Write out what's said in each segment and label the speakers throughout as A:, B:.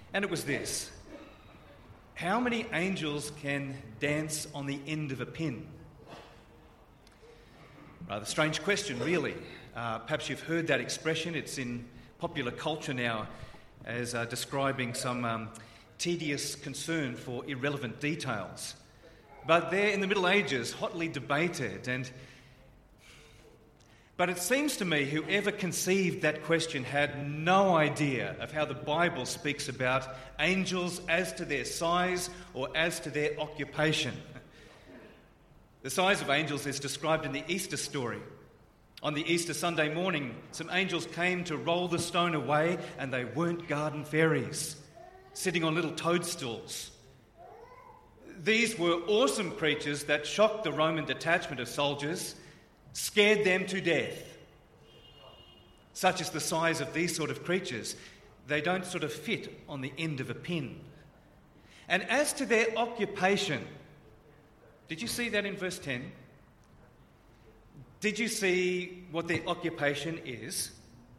A: And it was this: how many angels can dance on the end of a pin? Rather strange question, really. Perhaps you've heard that expression. It's in popular culture now as describing some tedious concern for irrelevant details. But there in the Middle Ages, hotly debated. But it seems to me whoever conceived that question had no idea of how the Bible speaks about angels as to their size or as to their occupation. The size of angels is described in the Easter story. On the Easter Sunday morning, some angels came to roll the stone away, and they weren't garden fairies, sitting on little toadstools. These were awesome creatures that shocked the Roman detachment of soldiers, scared them to death. Such is the size of these sort of creatures. They don't sort of fit on the end of a pin. And as to their occupation, did you see that in verse 10? Did you see what their occupation is?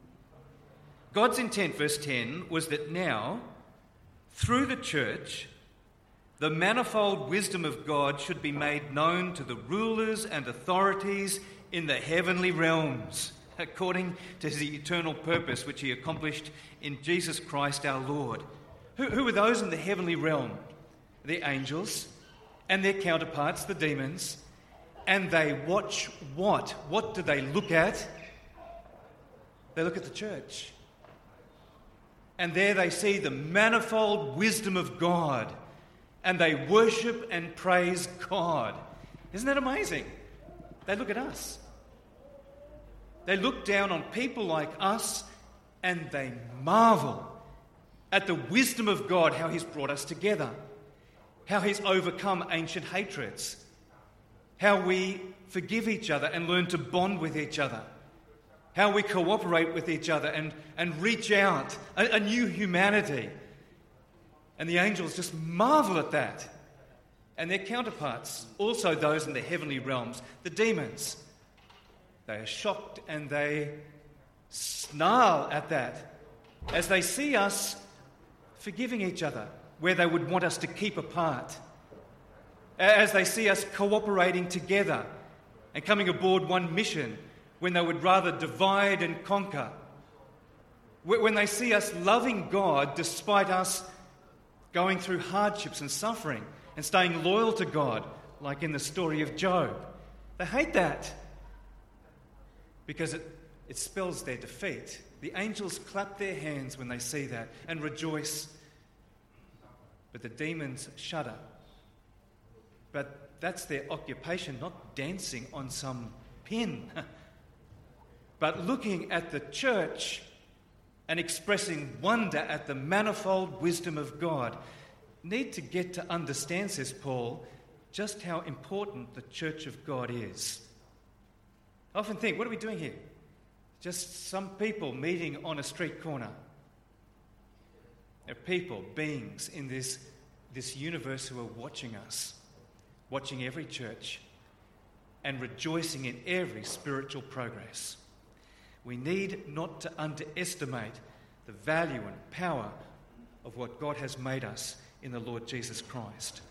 A: God's intent, verse 10, was that now, through the church, the manifold wisdom of God should be made known to the rulers and authorities in the heavenly realms, according to his eternal purpose, which he accomplished in Jesus Christ our Lord. Who are those in the heavenly realm? The angels and their counterparts, the demons. And they watch what? What do they look at? They look at the church. And there they see the manifold wisdom of God. And they worship and praise God. Isn't that amazing? They look at us. They look down on people like us and they marvel at the wisdom of God, how he's brought us together, how he's overcome ancient hatreds, how we forgive each other and learn to bond with each other, how we cooperate with each other and reach out, a new humanity. And the angels just marvel at that. And their counterparts, also those in the heavenly realms, the demons, they are shocked and they snarl at that as they see us forgiving each other where they would want us to keep apart, as they see us cooperating together and coming aboard one mission when they would rather divide and conquer, when they see us loving God despite us going through hardships and suffering and staying loyal to God, like in the story of Job. They hate that because it spells their defeat. The angels clap their hands when they see that and rejoice, but the demons shudder. But that's their occupation, not dancing on some pin, but looking at the church and expressing wonder at the manifold wisdom of God. Need to get to understand, says Paul, just how important the church of God is. I often think, what are we doing here? Just some people meeting on a street corner. There are people, beings in this universe who are watching us, watching every church, and rejoicing in every spiritual progress. We need not to underestimate the value and power of what God has made us in the Lord Jesus Christ.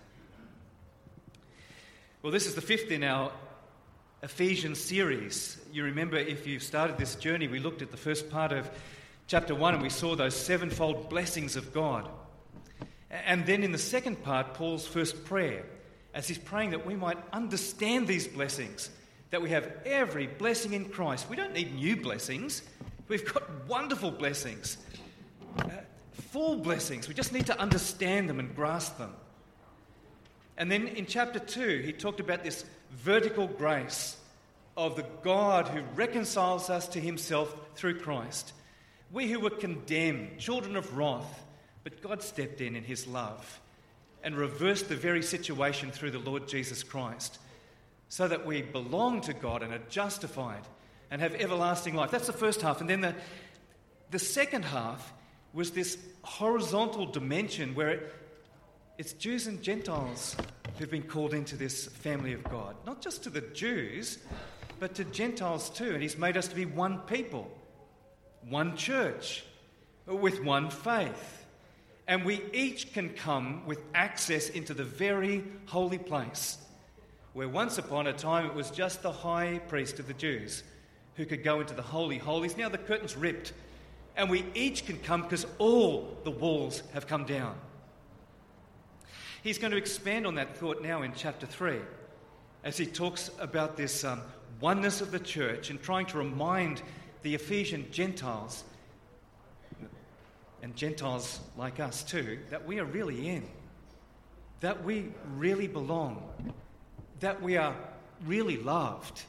A: Well, this is the fifth in our Ephesians series. You remember, if you started this journey, we looked at the first part of chapter 1 and we saw those sevenfold blessings of God. And then in the second part, Paul's first prayer, as he's praying that we might understand these blessings, that we have every blessing in Christ. We don't need new blessings. We've got wonderful blessings, full blessings. We just need to understand them and grasp them. And then in chapter 2, he talked about this vertical grace of the God who reconciles us to himself through Christ. We who were condemned, children of wrath, but God stepped in his love and reversed the very situation through the Lord Jesus Christ, so that we belong to God and are justified and have everlasting life. That's the first half. And then the second half was this horizontal dimension where it's Jews and Gentiles who've been called into this family of God. Not just to the Jews, but to Gentiles too. And he's made us to be one people, one church, with one faith. And we each can come with access into the very holy place, where once upon a time it was just the high priest of the Jews who could go into the Holy Holies. Now the curtain's ripped, and we each can come because all the walls have come down. He's going to expand on that thought now in chapter 3 as he talks about this oneness of the church and trying to remind the Ephesian Gentiles, and Gentiles like us too, that we are really in, that we really belong, that we are really loved.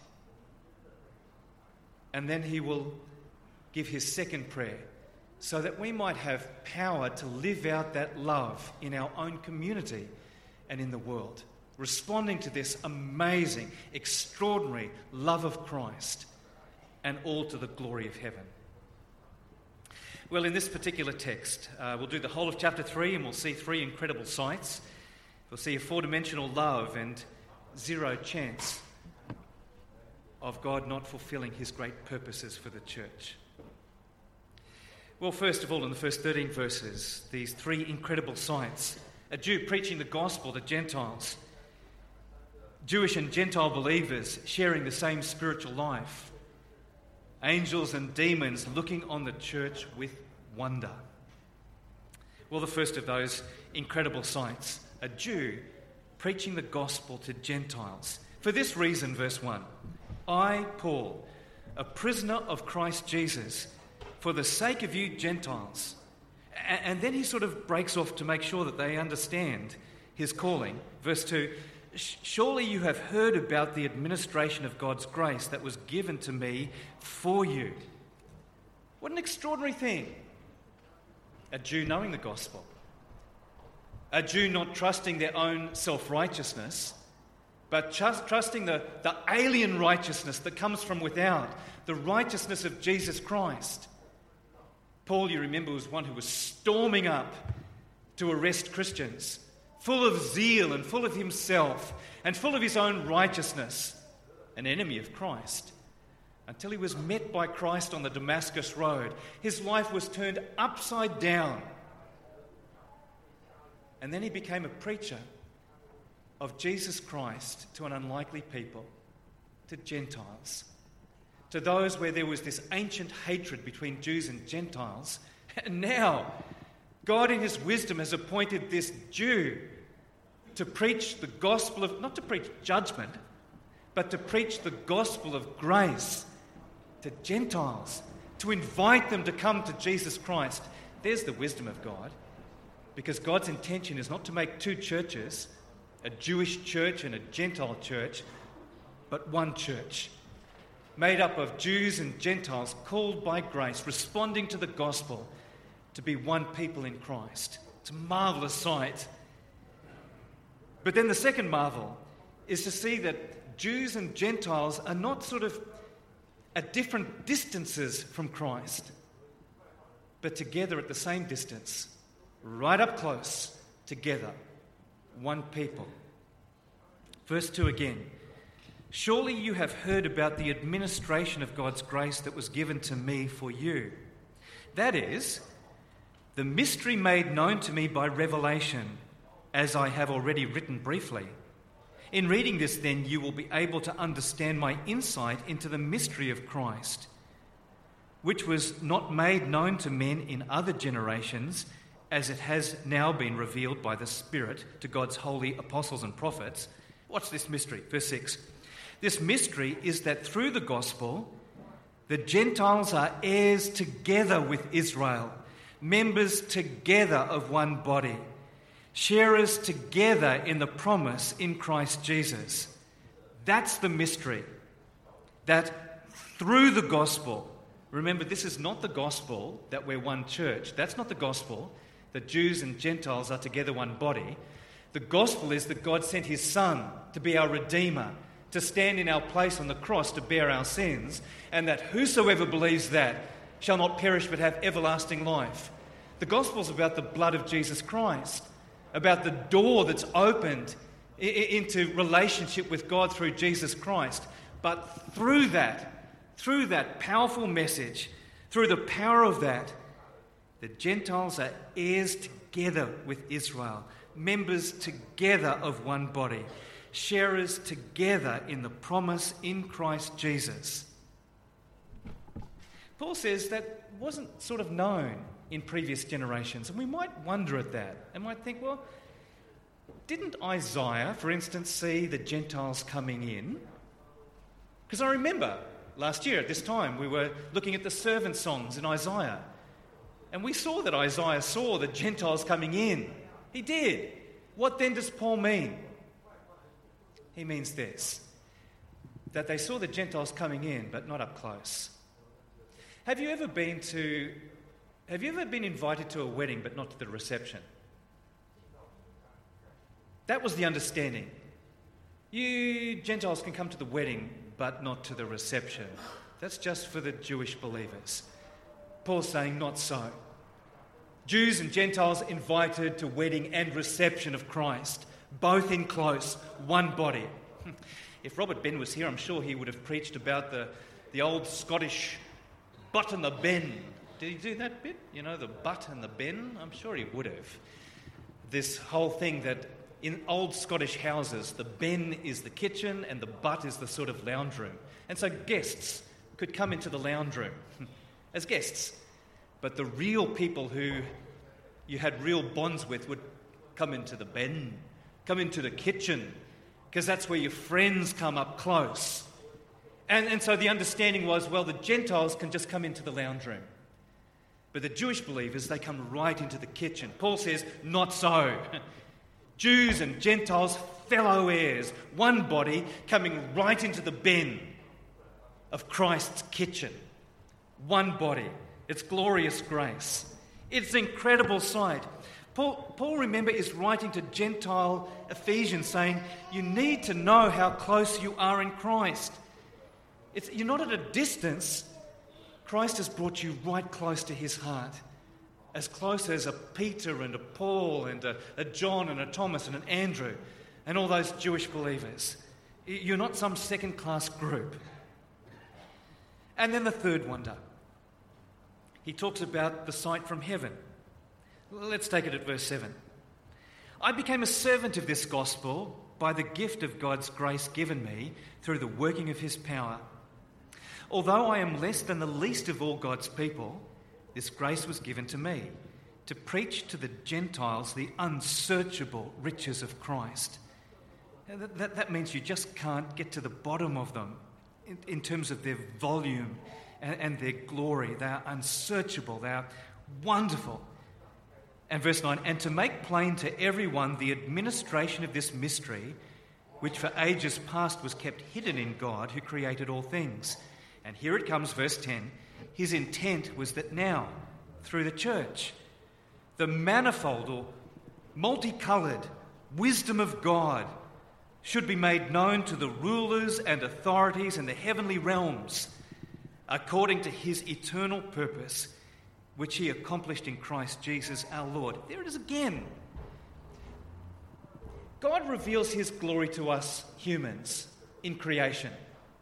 A: And then he will give his second prayer so that we might have power to live out that love in our own community and in the world, responding to this amazing, extraordinary love of Christ, and all to the glory of heaven. Well, in this particular text, we'll do the whole of chapter 3 and we'll see 3 incredible sights. We'll see a 4-dimensional love and zero chance of God not fulfilling his great purposes for the church. Well, first of all, in the first 13 verses, these 3 incredible sights. A Jew preaching the gospel to Gentiles. Jewish and Gentile believers sharing the same spiritual life. Angels and demons looking on the church with wonder. Well, the first of those incredible sights, a Jew preaching the gospel to Gentiles. For this reason, verse 1, I, Paul, a prisoner of Christ Jesus, for the sake of you Gentiles. And then he sort of breaks off to make sure that they understand his calling. Verse 2, surely you have heard about the administration of God's grace that was given to me for you. What an extraordinary thing. A Jew knowing the gospel. A Jew not trusting their own self-righteousness, but trusting the alien righteousness that comes from without, the righteousness of Jesus Christ. Paul, you remember, was one who was storming up to arrest Christians, full of zeal and full of himself and full of his own righteousness, an enemy of Christ, until he was met by Christ on the Damascus road. His life was turned upside down. And then he became a preacher of Jesus Christ to an unlikely people, to Gentiles, to those where there was this ancient hatred between Jews and Gentiles. And now, God in his wisdom has appointed this Jew to preach the gospel of, not to preach judgment, but to preach the gospel of grace to Gentiles, to invite them to come to Jesus Christ. There's the wisdom of God, because God's intention is not to make 2 churches, a Jewish church and a Gentile church, but one church, made up of Jews and Gentiles called by grace, responding to the gospel, to be one people in Christ. It's a marvellous sight. But then the second marvel is to see that Jews and Gentiles are not sort of at different distances from Christ, but together at the same distance, right up close, together, one people. Verse 2 again. Surely you have heard about the administration of God's grace that was given to me for you. That is, the mystery made known to me by revelation, as I have already written briefly. In reading this, then, you will be able to understand my insight into the mystery of Christ, which was not made known to men in other generations, as it has now been revealed by the Spirit to God's holy apostles and prophets. What's this mystery? Verse 6. This mystery is that through the gospel, the Gentiles are heirs together with Israel, members together of one body, sharers together in the promise in Christ Jesus. That's the mystery. That through the gospel, remember, this is not the gospel that we're one church. That's not the gospel that Jews and Gentiles are together one body. The gospel is that God sent his Son to be our Redeemer, to stand in our place on the cross to bear our sins, and that whosoever believes that shall not perish but have everlasting life. The gospel is about the blood of Jesus Christ, about the door that's opened into relationship with God through Jesus Christ. But through that powerful message, through the power of that, The Gentiles are heirs together with Israel, members together of one body, sharers together in the promise in Christ Jesus. Paul says that wasn't sort of known in previous generations, and we might wonder at that and might think, well, didn't Isaiah, for instance, see the Gentiles coming in? Because I remember last year at this time we were looking at the servant songs in Isaiah, and we saw that Isaiah saw the Gentiles coming in. He did. What then does Paul mean? He means this, that they saw the Gentiles coming in, but not up close. Have you ever been invited to a wedding, but not to the reception? That was the understanding. You Gentiles can come to the wedding, but not to the reception. That's just for the Jewish believers. Paul's saying not so. Jews and Gentiles invited to wedding and reception of Christ, both in close, one body. If Robert Ben was here, I'm sure he would have preached about the old Scottish butt and the ben. Did he do that bit? You know, the butt and the ben? I'm sure he would have. This whole thing that in old Scottish houses, the ben is the kitchen and the butt is the sort of lounge room. And so guests could come into the lounge room as guests. But the real people who you had real bonds with would come into the ben, come into the kitchen, because that's where your friends come up close. And so the understanding was, well, the Gentiles can just come into the lounge room. But the Jewish believers, they come right into the kitchen. Paul says, not so. Jews and Gentiles, fellow heirs, one body, coming right into the ben of Christ's kitchen. One body. It's glorious grace. It's an incredible sight. Paul, remember, is writing to Gentile Ephesians saying, you need to know how close you are in Christ. You're not at a distance. Christ has brought you right close to his heart. As close as a Peter and a Paul and a John and a Thomas and an Andrew and all those Jewish believers. You're not some second-class group. And then the third wonder. He talks about the sight from heaven. Let's take it at verse 7. I became a servant of this gospel by the gift of God's grace given me through the working of his power. Although I am less than the least of all God's people, this grace was given to me to preach to the Gentiles the unsearchable riches of Christ. That means you just can't get to the bottom of them in terms of their volume and their glory. They are unsearchable. They are wonderful. And verse 9, and to make plain to everyone the administration of this mystery, which for ages past was kept hidden in God who created all things. And here it comes, verse 10. His intent was that now, through the church, the manifold or multicoloured wisdom of God should be made known to the rulers and authorities in the heavenly realms, according to his eternal purpose, which he accomplished in Christ Jesus our Lord. There it is again. God reveals his glory to us humans in creation.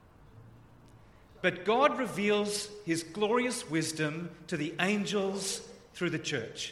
A: But God reveals his glorious wisdom to the angels through the church.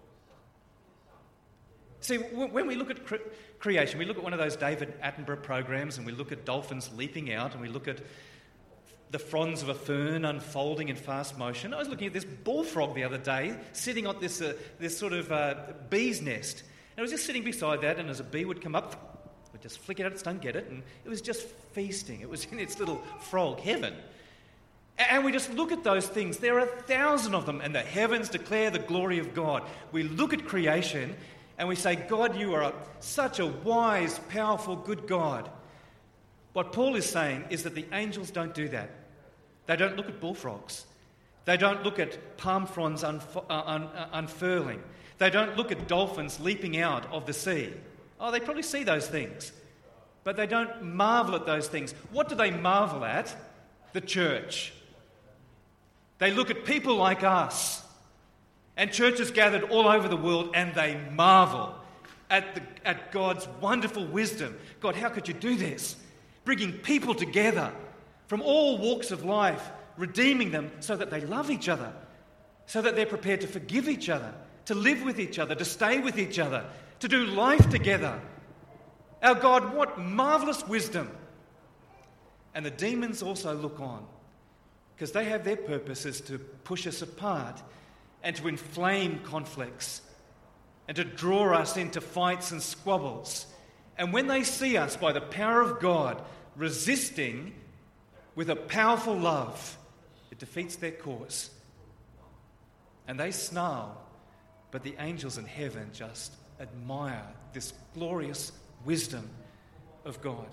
A: See, when we look at creation, we look at one of those David Attenborough programs and we look at dolphins leaping out and we look at the fronds of a fern unfolding in fast motion. I was looking at this bullfrog the other day, sitting on this sort of bee's nest. And I was just sitting beside that, and as a bee would come up, would just flick it out its tongue, get it, and it was just feasting. It was in its little frog heaven. And we just look at those things. There are 1,000 of them, and the heavens declare the glory of God. We look at creation, and we say, God, you are such a wise, powerful, good God. What Paul is saying is that the angels don't do that. They don't look at bullfrogs. They don't look at palm fronds unfurling. They don't look at dolphins leaping out of the sea. Oh, they probably see those things. But they don't marvel at those things. What do they marvel at? The church. They look at people like us and churches gathered all over the world, and they marvel at God's wonderful wisdom. God, how could you do this? Bringing people together from all walks of life, redeeming them so that they love each other. so that they're prepared to forgive each other, to live with each other, to stay with each other, to do life together. Our God, what marvellous wisdom! And the demons also look on, because they have their purposes to push us apart and to inflame conflicts and to draw us into fights and squabbles. And when they see us, by the power of God, resisting with a powerful love, it defeats their cause. And they snarl, but the angels in heaven just admire this glorious wisdom of God.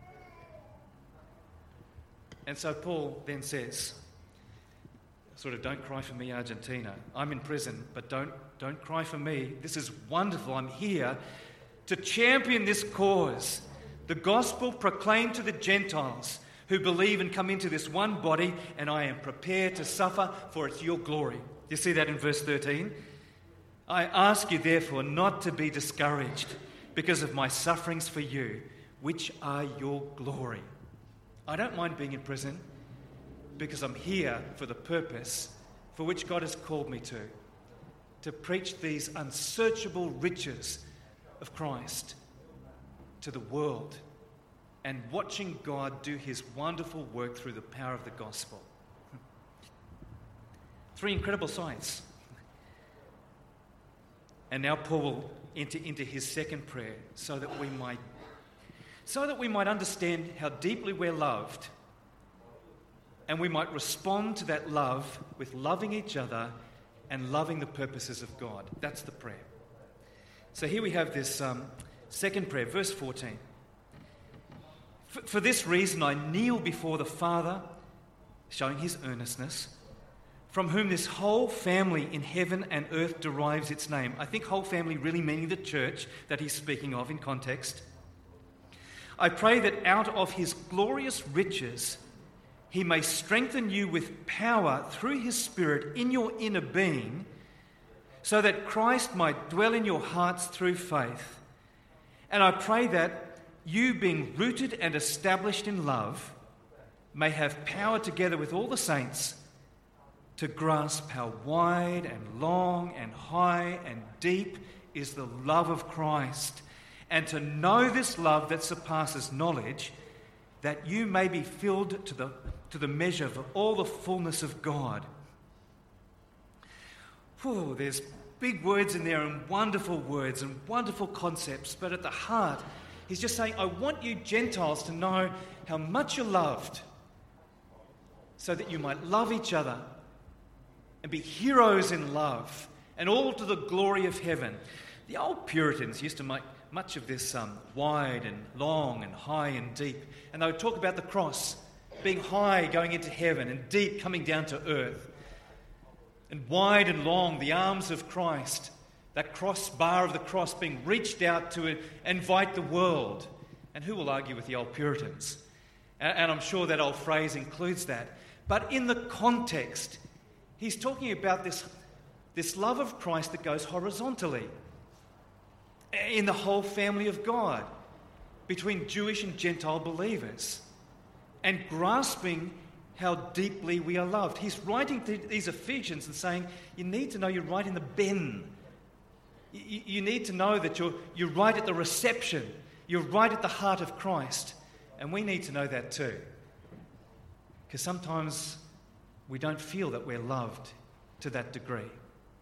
A: And so Paul then says, sort of, don't cry for me, Argentina. I'm in prison, but don't cry for me. This is wonderful. I'm here to champion this cause. The gospel proclaimed to the Gentiles who believe and come into this one body, and I am prepared to suffer, for it's your glory. You see that in verse 13? I ask you, therefore, not to be discouraged because of my sufferings for you, which are your glory. I don't mind being in prison because I'm here for the purpose for which God has called me to preach these unsearchable riches of Christ to the world and watching God do his wonderful work through the power of the gospel. 3 incredible sights. And now Paul will enter into his second prayer so that we might understand how deeply we're loved, and we might respond to that love with loving each other and loving the purposes of God. That's the prayer. So here we have this second prayer, verse 14. For this reason I kneel before the Father, showing his earnestness, from whom this whole family in heaven and earth derives its name. I think whole family really meaning the church that he's speaking of in context. I pray that out of his glorious riches he may strengthen you with power through his Spirit in your inner being, so that Christ might dwell in your hearts through faith. And I pray that you, being rooted and established in love, may have power together with all the saints to grasp how wide and long and high and deep is the love of Christ, and to know this love that surpasses knowledge, that you may be filled to the measure of all the fullness of God. There's big words in there and wonderful concepts, but at the heart, he's just saying, I want you Gentiles to know how much you're loved, so that you might love each other and be heroes in love, and all to the glory of heaven. The old Puritans used to make much of this wide and long and high and deep, and they would talk about the cross being high going into heaven and deep coming down to earth, and wide and long the arms of Christ, that crossbar of the cross being reached out to invite the world. And who will argue with the old Puritans? And I'm sure that old phrase includes that. But in the context, he's talking about this love of Christ that goes horizontally in the whole family of God, between Jewish and Gentile believers, and grasping how deeply we are loved. He's writing to these Ephesians and saying, you need to know you're right in the bin. You need to know that you're right at the reception. You're right at the heart of Christ. And we need to know that too. Because sometimes we don't feel that we're loved to that degree.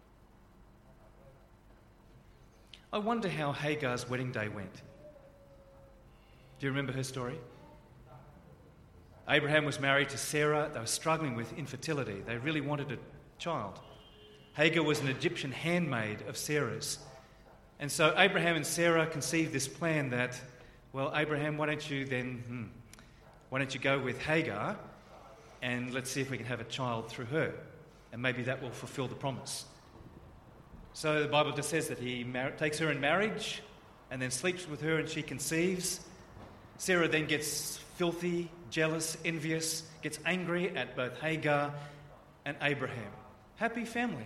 A: I wonder how Hagar's wedding day went. Do you remember her story? Abraham was married to Sarah. They were struggling with infertility. They really wanted a child. Hagar was an Egyptian handmaid of Sarah's. And so Abraham and Sarah conceived this plan that, well, Abraham, why don't you go with Hagar and let's see if we can have a child through her. And maybe that will fulfill the promise. So the Bible just says that he takes her in marriage and then sleeps with her and she conceives. Sarah then gets filthy, jealous, envious, gets angry at both Hagar and Abraham. Happy family.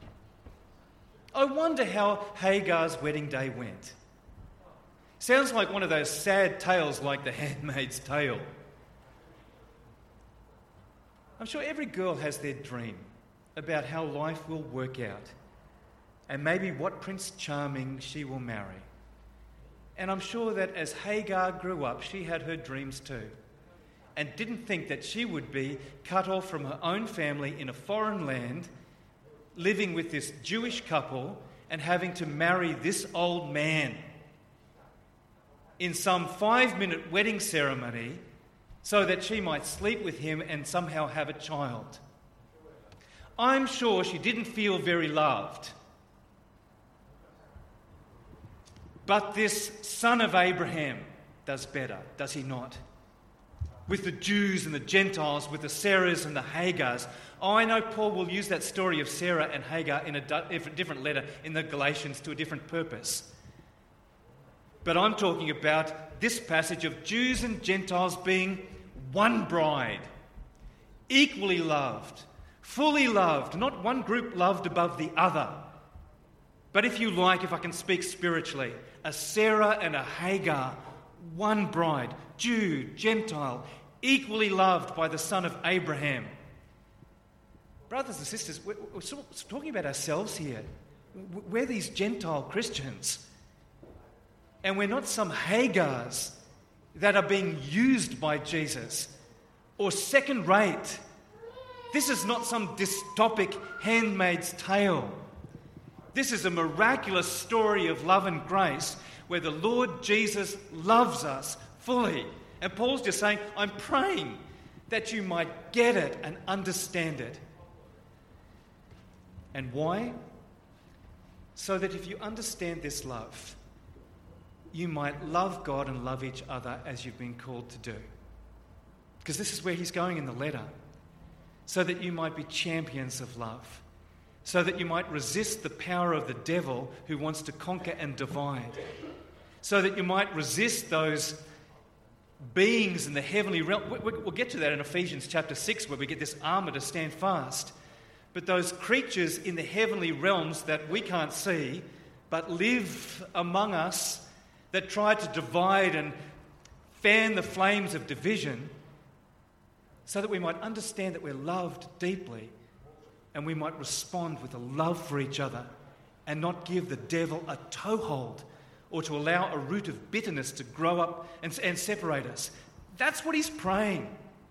A: I wonder how Hagar's wedding day went. Sounds like one of those sad tales like The Handmaid's Tale. I'm sure every girl has their dream. about how life will work out and maybe what Prince Charming she will marry. And I'm sure that as Hagar grew up, she had her dreams too, and didn't think that she would be cut off from her own family in a foreign land, living with this Jewish couple and having to marry this old man in some 5-minute wedding ceremony so that she might sleep with him and somehow have a child. I'm sure she didn't feel very loved. But this son of Abraham does better, does he not? With the Jews and the Gentiles, with the Sarahs and the Hagars. Oh, I know Paul will use that story of Sarah and Hagar in a different letter in the Galatians to a different purpose. But I'm talking about this passage of Jews and Gentiles being one bride, equally loved, fully loved, not one group loved above the other. But if you like, if I can speak spiritually, a Sarah and a Hagar, one bride, Jew, Gentile, equally loved by the son of Abraham. Brothers and sisters, we're talking about ourselves here. We're these Gentile Christians. And we're not some Hagars that are being used by Jesus or second rate. This is not some dystopic Handmaid's Tale. This is a miraculous story of love and grace where the Lord Jesus loves us fully. And Paul's just saying, I'm praying that you might get it and understand it. And why? So that if you understand this love, you might love God and love each other as you've been called to do. Because this is where he's going in the letter. So that you might be champions of love. So that you might resist the power of the devil who wants to conquer and divide. So that you might resist those beings in the heavenly realm. We'll get to that in Ephesians chapter 6 where we get this armour to stand fast. But those creatures in the heavenly realms that we can't see but live among us, that try to divide and fan the flames of division, so that we might understand that we're loved deeply and we might respond with a love for each other and not give the devil a toehold or to allow a root of bitterness to grow up and separate us. That's what he's praying.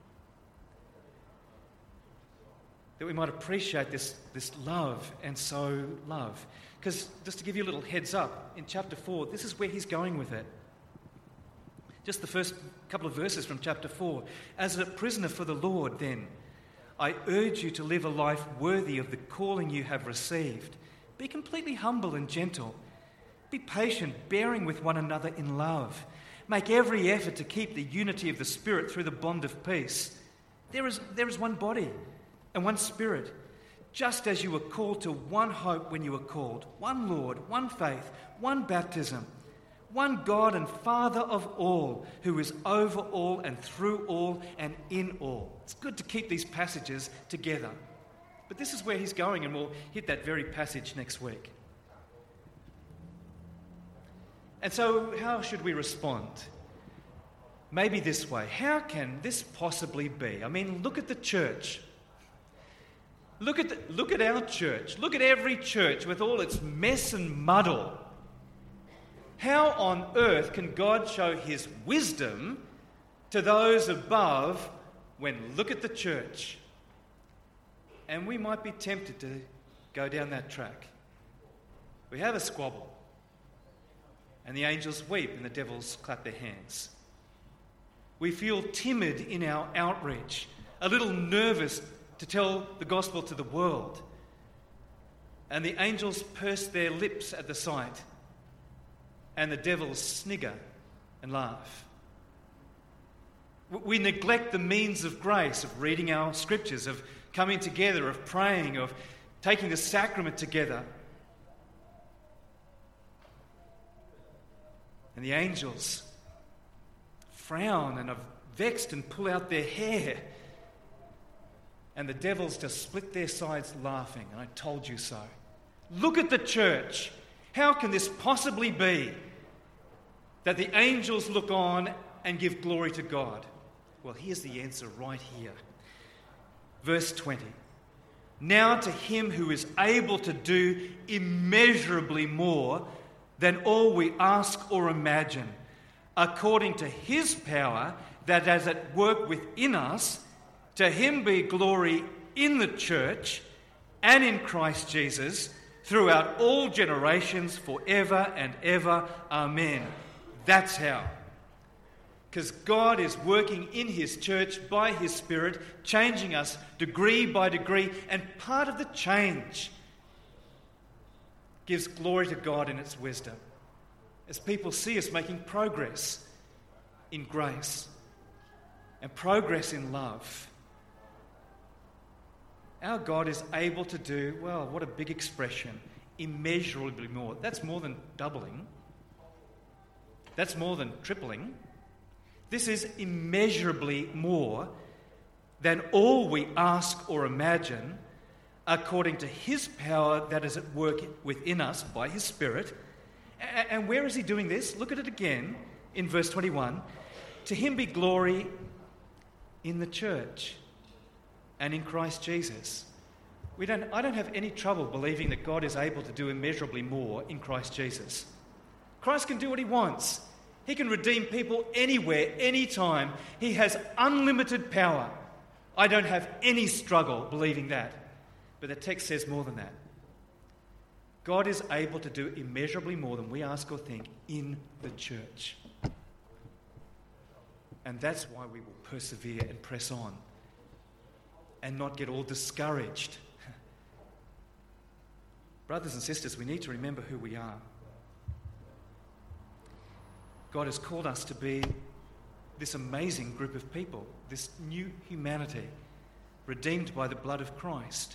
A: That we might appreciate this love and so love. Because just to give you a little heads up, in chapter 4, this is where he's going with it. Just the first couple of verses from chapter 4. As a prisoner for the Lord, then, I urge you to live a life worthy of the calling you have received. Be completely humble and gentle. Be patient, bearing with one another in love. Make every effort to keep the unity of the Spirit through the bond of peace. There is one body and one Spirit, just as you were called to one hope when you were called, one Lord, one faith, one baptism, one God and Father of all, who is over all and through all and in all. It's good to keep these passages together. But this is where he's going, and we'll hit that very passage next week. And so how should we respond? Maybe this way. How can this possibly be? I mean, look at the church. Look at our church. Look at every church with all its mess and muddle. How on earth can God show his wisdom to those above when look at the church? And we might be tempted to go down that track. We have a squabble. And the angels weep and the devils clap their hands. We feel timid in our outreach, a little nervous to tell the gospel to the world. And the angels purse their lips at the sight, and the devils snigger and laugh. We neglect the means of grace, of reading our scriptures, of coming together, of praying, of taking the sacrament together. And the angels frown and are vexed and pull out their hair. And the devils just split their sides laughing. And I told you so. Look at the church. How can this possibly be that the angels look on and give glory to God? Well, here's the answer right here. Verse 20. Now to him who is able to do immeasurably more than all we ask or imagine, according to his power that is at work within us, to him be glory in the church and in Christ Jesus throughout all generations, forever and ever. Amen. That's how. Because God is working in his church by his Spirit, changing us degree by degree, and part of the change gives glory to God in its wisdom. As people see us making progress in grace and progress in love, our God is able to do, well, what a big expression, immeasurably more. That's more than doubling. That's more than tripling. This is immeasurably more than all we ask or imagine, according to his power that is at work within us by his Spirit. And where is he doing this? Look at it again in verse 21. To him be glory in the church and in Christ Jesus. I don't have any trouble believing that God is able to do immeasurably more in Christ Jesus. Christ can do what he wants. He can redeem people anywhere, anytime. He has unlimited power. I don't have any struggle believing that. But the text says more than that. God is able to do immeasurably more than we ask or think in the church. And that's why we will persevere and press on and not get all discouraged. Brothers and sisters, we need to remember who we are. God has called us to be this amazing group of people, this new humanity, redeemed by the blood of Christ.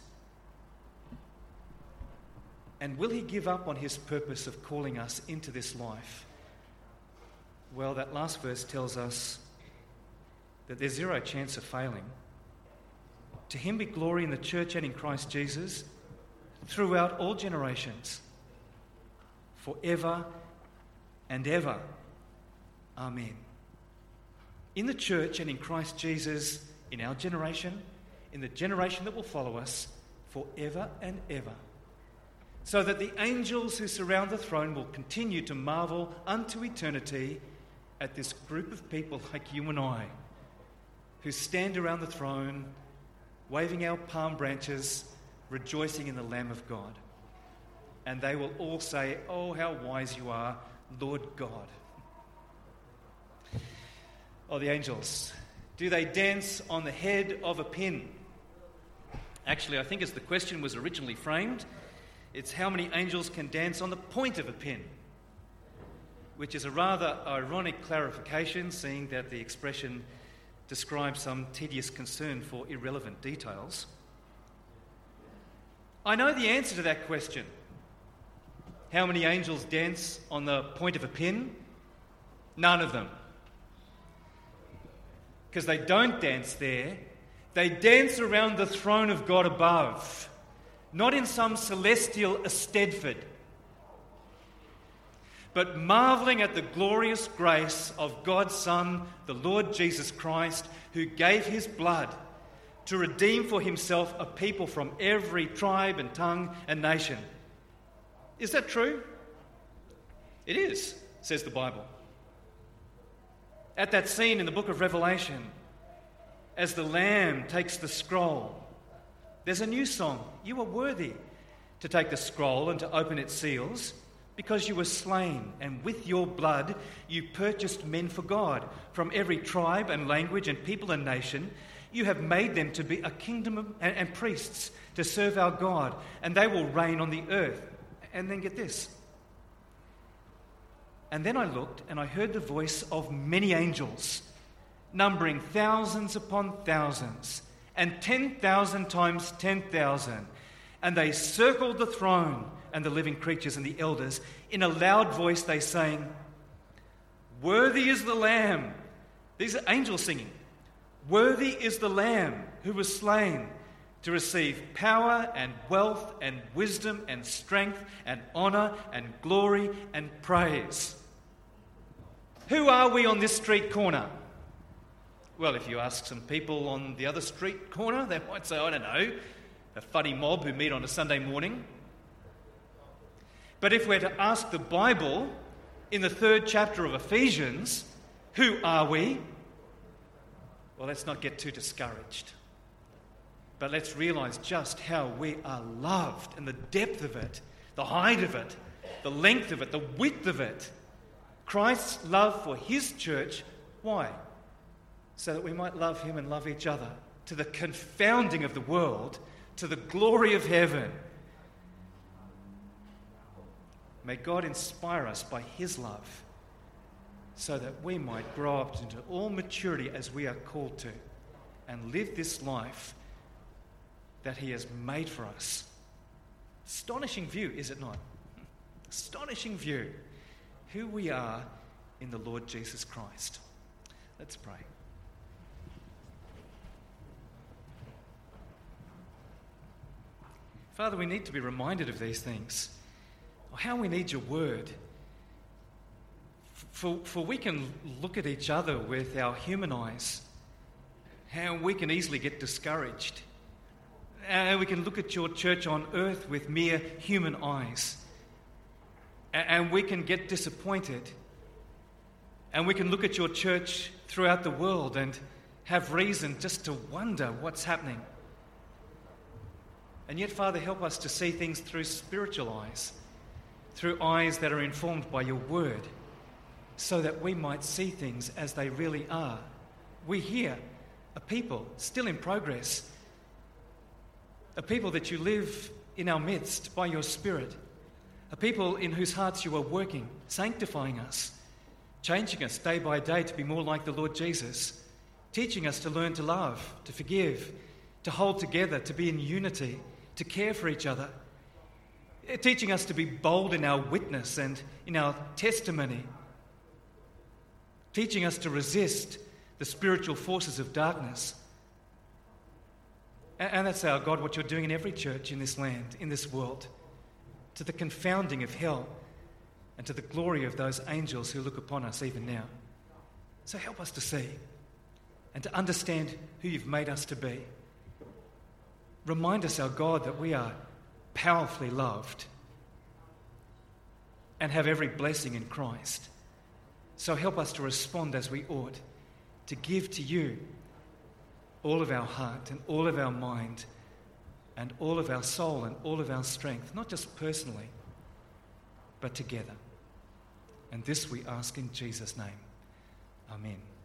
A: And will he give up on his purpose of calling us into this life? Well, that last verse tells us that there's zero chance of failing. To him be glory in the church and in Christ Jesus throughout all generations, forever and ever. Amen. In the church and in Christ Jesus, in our generation, in the generation that will follow us, forever and ever. So that the angels who surround the throne will continue to marvel unto eternity at this group of people like you and I, who stand around the throne, waving our palm branches, rejoicing in the Lamb of God. And they will all say, "Oh, how wise you are, Lord God." Oh, the angels. Do they dance on the head of a pin? Actually, I think as the question was originally framed, it's how many angels can dance on the point of a pin, which is a rather ironic clarification, seeing that the expression describes some tedious concern for irrelevant details. I know the answer to that question. How many angels dance on the point of a pin? None of them. Because they don't dance there. They dance around the throne of God above, not in some celestial Eisteddfod, but marvelling at the glorious grace of God's Son, the Lord Jesus Christ, who gave his blood to redeem for himself a people from every tribe and tongue and nation. Is that true? It is, says the Bible. At that scene in the book of Revelation, as the Lamb takes the scroll, there's a new song. You are worthy to take the scroll and to open its seals, because you were slain, and with your blood you purchased men for God from every tribe and language and people and nation. You have made them to be a kingdom and priests to serve our God, and they will reign on the earth. And then get this. And then I looked, and I heard the voice of many angels, numbering thousands upon thousands, and 10,000 times 10,000. And they circled the throne and the living creatures and the elders. In a loud voice they sang, "Worthy is the Lamb." These are angels singing. "Worthy is the Lamb who was slain to receive power and wealth and wisdom and strength and honour and glory and praise." Who are we on this street corner? Well, if you ask some people on the other street corner, they might say, "I don't know, a funny mob who meet on a Sunday morning. But if we're to ask the Bible in the 3rd chapter of Ephesians, who are we? Well, let's not get too discouraged. But let's realise just how we are loved and the depth of it, the height of it, the length of it, the width of it. Christ's love for his church. Why? So that we might love him and love each other to the confounding of the world, to the glory of heaven. May God inspire us by his love so that we might grow up into all maturity as we are called to and live this life that he has made for us. Astonishing view, is it not? Astonishing view. Who we are in the Lord Jesus Christ. Let's pray. Father, we need to be reminded of these things. How we need your word. For we can look at each other with our human eyes. How we can easily get discouraged. And we can look at your church on earth with mere human eyes. And we can get disappointed. And we can look at your church throughout the world and have reason just to wonder what's happening. And yet, Father, help us to see things through spiritual eyes, through eyes that are informed by your word, so that we might see things as they really are. We here, a people still in progress, a people that you live in our midst by your Spirit, a people in whose hearts you are working, sanctifying us, changing us day by day to be more like the Lord Jesus, teaching us to learn to love, to forgive, to hold together, to be in unity, to care for each other, teaching us to be bold in our witness and in our testimony, teaching us to resist the spiritual forces of darkness. And that's our God, what you're doing in every church in this land, in this world, to the confounding of hell and to the glory of those angels who look upon us even now. So help us to see and to understand who you've made us to be. Remind us, our God, that we are powerfully loved and have every blessing in Christ. So help us to respond as we ought, to give to you all of our heart and all of our mind and all of our soul and all of our strength, not just personally, but together. And this we ask in Jesus' name. Amen.